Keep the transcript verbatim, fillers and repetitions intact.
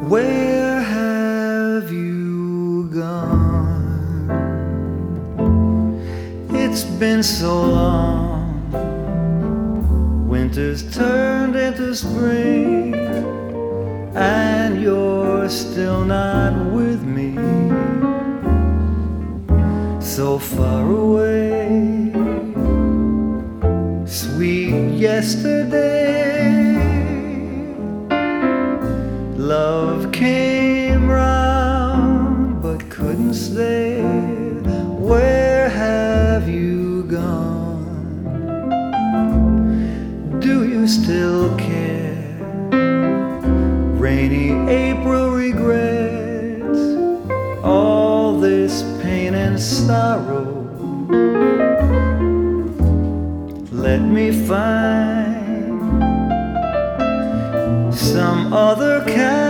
Where have you gone? It's been so long. Winter's turned into spring, and you're still not with me. So far away, sweet yesterday. Love came round but couldn't stay. Where have you gone? Do you still care? Rainy April regrets all this pain and sorrow. Let me find some other kind